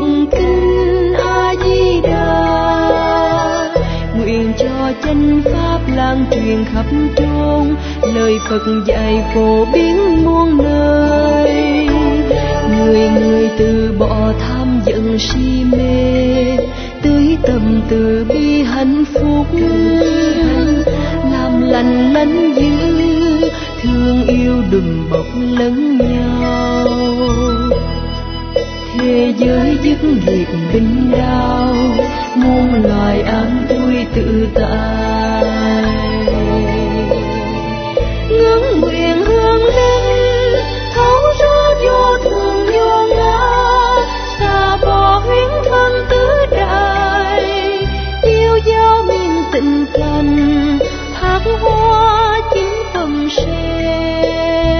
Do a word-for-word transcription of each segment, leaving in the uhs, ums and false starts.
tụng kinh A Di Đà, nguyện cho chánh pháp lan truyền khắp chốn, lời Phật dạy phổ biến muôn nơi. Người người từ bỏ tham giận si mê, tưới tâm từ bi hạnh phúc, làm lành lánh dữ, thương yêu đùm bọc lẫn nhau. Thế giới dứt nghiệp binh đao, muôn loài an vui tự tại. Ngưỡng nguyện hương linh thấu rõ vô thường vô ngã, xa bỏ huyễn thân tứ đại, yêu giao miên tịnh thành, thác hoa chính tâm sen.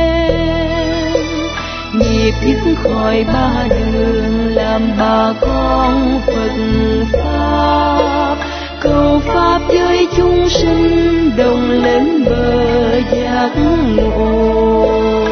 Nghiệp dứt khỏi ba đường, làm bà con Phật pháp, cầu pháp với chúng sinh đồng lên bờ giác ngộ.